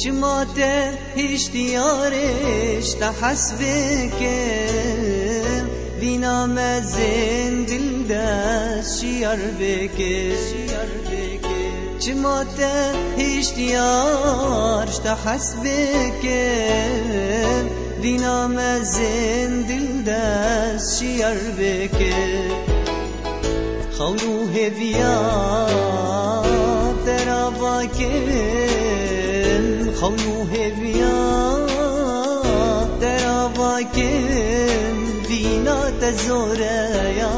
جماعته اشتیارش تحسبك وینا مزن دل دست شیار بکه جماعته اشتیارش تحسبك وینا مزن دل دست شیار بکه خونو هویا ترابا کن خونو هویا ترابا کن وینا تزوریا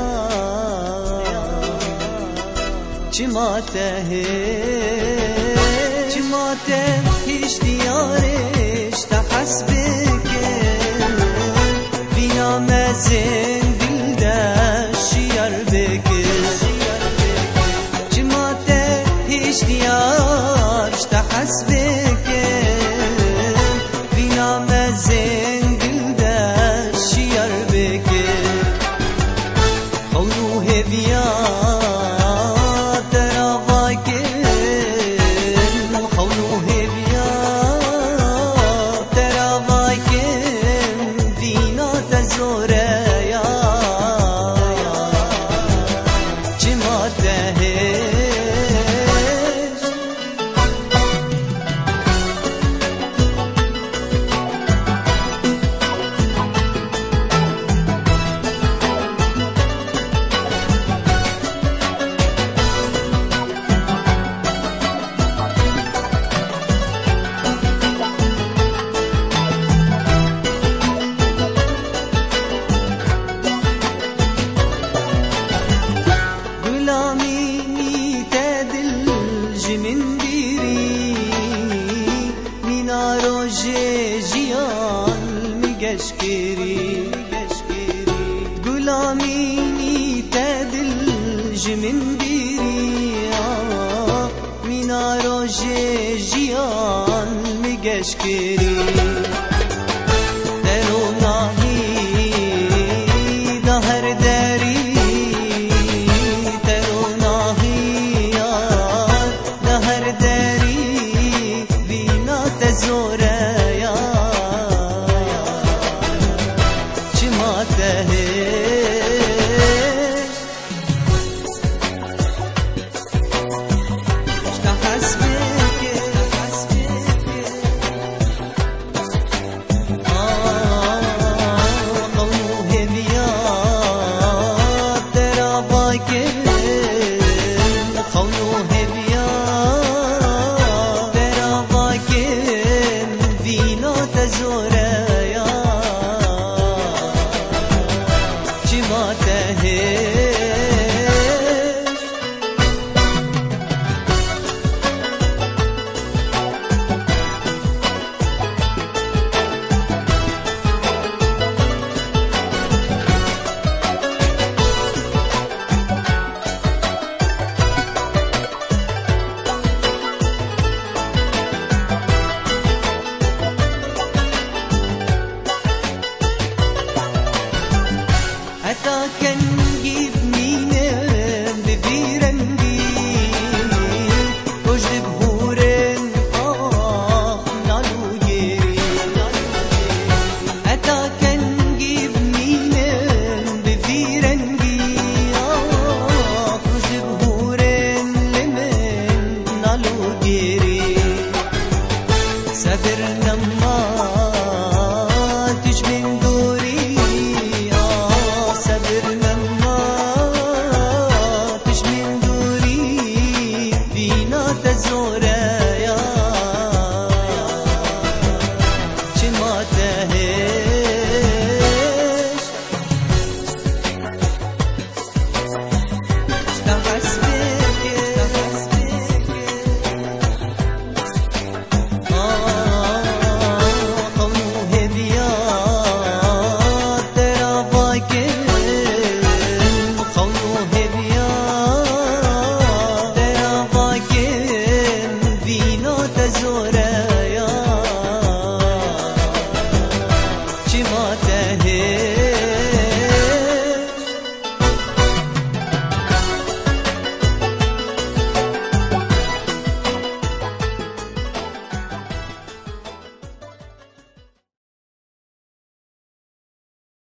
جماعته اشتیارش تحسبك وینا مزن دل دست شیار بکه جماعته اشتیارش تحسبك وینا مزن دل دست شیار بکه خونو هویا غلامینی تدل جمن بیریا مینا روژ جیان میگش کری دروناهی دهر دری دروناهی دهر دری وینا تزوریا جماعته خونو